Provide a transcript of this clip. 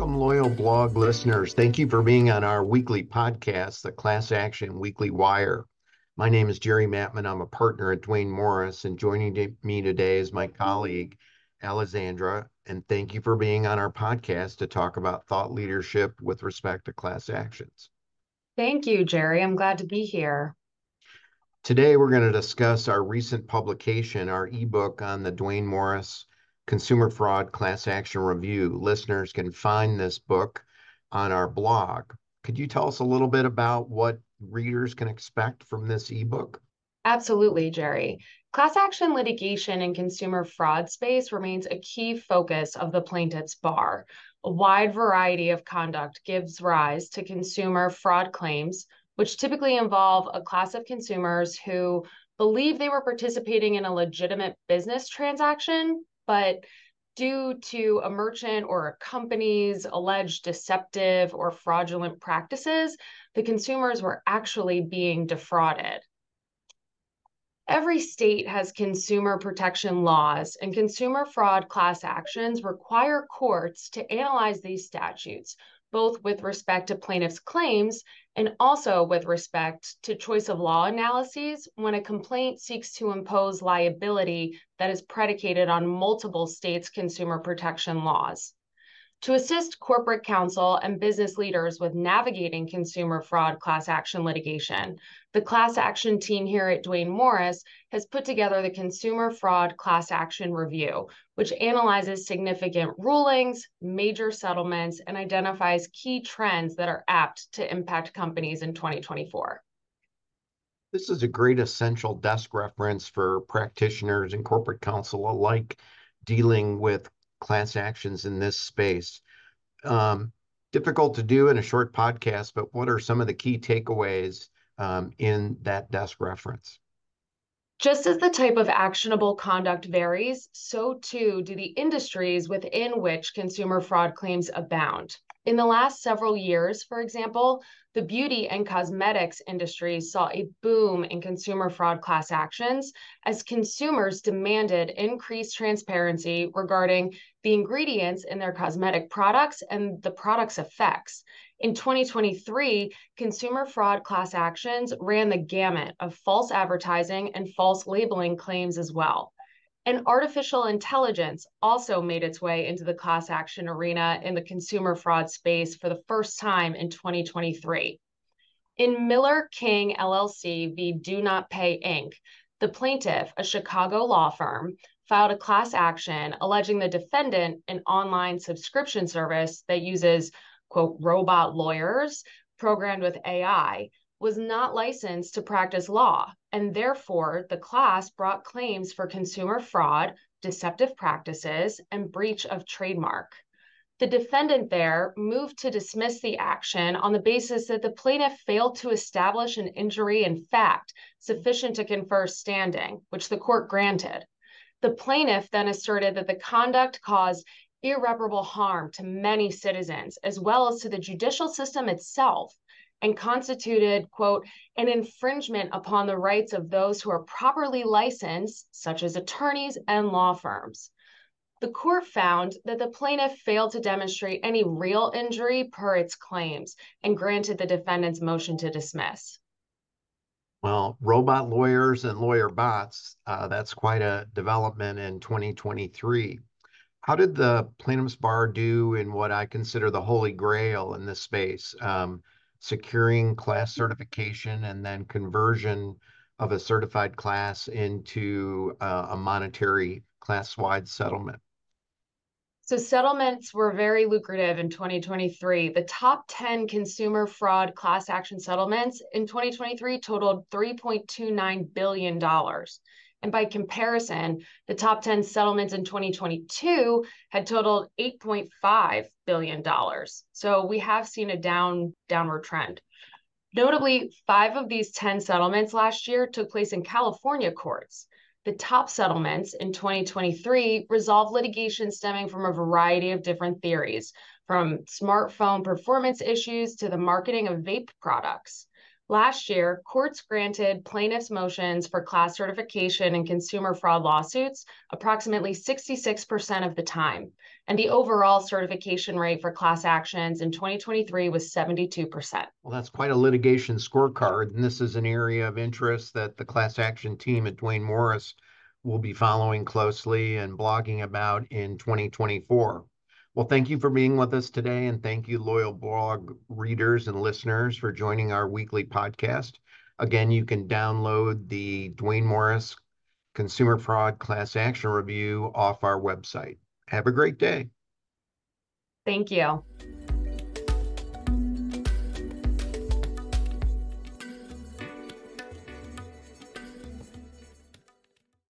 Welcome, loyal blog listeners. Thank you for being on our weekly podcast, the Class Action Weekly Wire. My name is Jerry Mattman. I'm a partner at Duane Morris, and joining me today is my colleague, Alexandra. And thank you for being on our podcast to talk about thought leadership with respect to class actions. Thank you, Jerry. I'm glad to be here. Today, we're going to discuss our recent publication, our ebook on the Duane Morris Consumer Fraud Class Action Review. Listeners can find this book on our blog. Could you tell us a little bit about what readers can expect from this ebook? Absolutely, Jerry. Class action litigation in consumer fraud space remains a key focus of the plaintiff's bar. A wide variety of conduct gives rise to consumer fraud claims, which typically involve a class of consumers who believe they were participating in a legitimate business transaction, but due to a merchant or a company's alleged deceptive or fraudulent practices, the consumers were actually being defrauded. Every state has consumer protection laws, and consumer fraud class actions require courts to analyze these statutes, both with respect to plaintiffs' claims and also with respect to choice of law analyses when a complaint seeks to impose liability that is predicated on multiple states' consumer protection laws. To assist corporate counsel and business leaders with navigating consumer fraud class action litigation, the class action team here at Duane Morris has put together the Consumer Fraud Class Action Review, which analyzes significant rulings, major settlements, and identifies key trends that are apt to impact companies in 2024. This is a great essential desk reference for practitioners and corporate counsel alike dealing with class actions in this space. Difficult to do in a short podcast, but what are some of the key takeaways in that desk reference? Just as the type of actionable conduct varies, so too do the industries within which consumer fraud claims abound. In the last several years, for example, the beauty and cosmetics industries saw a boom in consumer fraud class actions as consumers demanded increased transparency regarding the ingredients in their cosmetic products and the product's effects. In 2023, consumer fraud class actions ran the gamut of false advertising and false labeling claims as well. And artificial intelligence also made its way into the class action arena in the consumer fraud space for the first time in 2023. In Miller King LLC v. Do Not Pay Inc., the plaintiff, a Chicago law firm, filed a class action alleging the defendant, an online subscription service that uses, quote, robot lawyers programmed with AI, was not licensed to practice law, and therefore the class brought claims for consumer fraud, deceptive practices, and breach of trademark. The defendant there moved to dismiss the action on the basis that the plaintiff failed to establish an injury in fact sufficient to confer standing, which the court granted. The plaintiff then asserted that the conduct caused irreparable harm to many citizens, as well as to the judicial system itself, and constituted, quote, an infringement upon the rights of those who are properly licensed, such as attorneys and law firms. The court found that the plaintiff failed to demonstrate any real injury per its claims and granted the defendant's motion to dismiss. Well, robot lawyers and lawyer bots, that's quite a development in 2023. How did the plaintiff's bar do in what I consider the holy grail in this space, securing class certification and then conversion of a certified class into a monetary class-wide settlement? So settlements were very lucrative in 2023. The top 10 consumer fraud class action settlements in 2023 totaled $3.29 billion. And by comparison, the top 10 settlements in 2022 had totaled $8.5 billion. So we have seen a downward trend. Notably, 5 of these 10 settlements last year took place in California courts. The top settlements in 2023 resolved litigation stemming from a variety of different theories, from smartphone performance issues to the marketing of vape products. Last year, courts granted plaintiffs' motions for class certification in consumer fraud lawsuits approximately 66% of the time, and the overall certification rate for class actions in 2023 was 72%. Well, that's quite a litigation scorecard, and this is an area of interest that the class action team at Duane Morris will be following closely and blogging about in 2024. Well, thank you for being with us today, and thank you, loyal blog readers and listeners, for joining our weekly podcast. Again, you can download the Duane Morris Consumer Fraud Class Action Review off our website. Have a great day. Thank you.